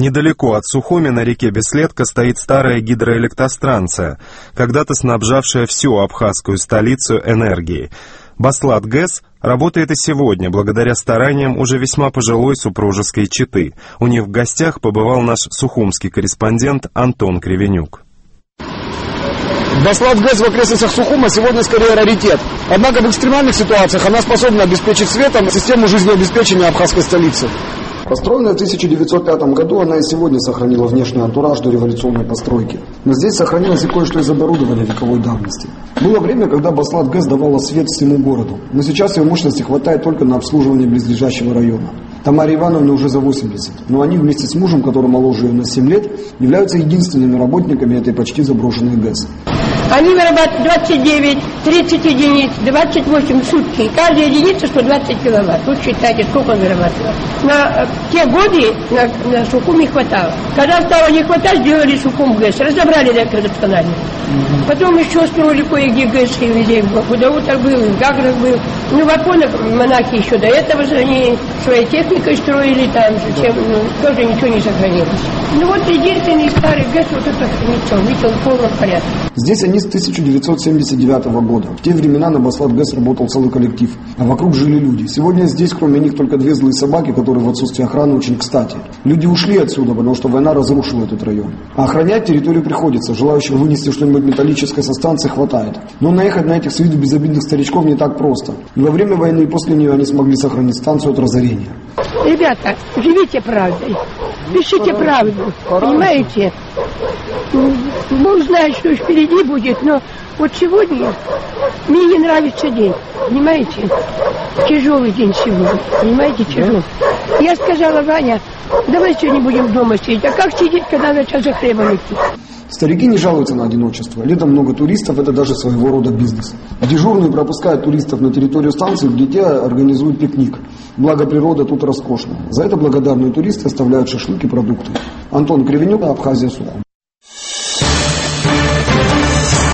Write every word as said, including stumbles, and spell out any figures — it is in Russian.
Недалеко от Сухуми на реке Беследка стоит старая гидроэлектростанция, когда-то снабжавшая всю абхазскую столицу энергией. Баслат-ГЭС работает и сегодня, благодаря стараниям уже весьма пожилой супружеской четы. У них в гостях побывал наш сухумский корреспондент Антон Кривенюк. Баслат-ГЭС в окрестностях Сухума сегодня скорее раритет. Однако в экстремальных ситуациях она способна обеспечить светом систему жизнеобеспечения абхазской столицы. Построенная в тысяча девятьсот пятом году, она и сегодня сохранила внешний антураж до революционной постройки. Но здесь сохранилось и кое-что из оборудования вековой давности. Было время, когда Баслат-ГЭС давала свет всему городу, но сейчас ее мощности хватает только на обслуживание близлежащего района. Тамаре Ивановне уже за восемьдесят, но они вместе с мужем, который моложе ее на семь лет, являются единственными работниками этой почти заброшенной ГЭС. Они вырабатывают двадцать девять, тридцать единиц, двадцать восемь в сутки. Каждая единица сто двадцать киловатт. Вот считайте, сколько он вырабатывает. На те годы на, на Сухум не хватало. Когда стало не хватать, сделали Сухум ГЭС. Разобрали электродосконали. Mm-hmm. Потом еще строили кое-где ГЭС и везде. В Гудаутах был, в Гаграх был. Ну, в Афонах монахи еще до этого же они своей техникой строили там же. Чем, ну, тоже ничего не сохранилось. Ну вот единственный старый ГЭС вот это сохранится. Он видел в полном порядке. Здесь они с тысяча девятьсот семьдесят девятого года. В те времена на Баслат-ГЭС работал целый коллектив, а вокруг жили люди. Сегодня здесь, кроме них, только две злые собаки, которые в отсутствии охраны очень кстати. Люди ушли отсюда, потому что война разрушила этот район. А охранять территорию приходится. Желающих вынести что-нибудь металлическое со станции хватает. Но наехать на этих с виду безобидных старичков не так просто. И во время войны и после нее они смогли сохранить станцию от разорения. Ребята, живите правдой. Пишите правду. Понимаете? Бог знает, что впереди будет, но вот сегодня мне не нравится день, понимаете? Тяжелый день сегодня, понимаете, тяжелый. Я сказала, Ваня, давай сегодня будем дома сидеть. А как сидеть, когда начал за хлебом идти? Старики не жалуются на одиночество. Летом много туристов, это даже своего рода бизнес. Дежурные пропускают туристов на территорию станции, где те организуют пикник. Благо природа тут роскошная. За это благодарные туристы оставляют шашлыки и продукты. Антон Кривенюк, Абхазия, Сухум.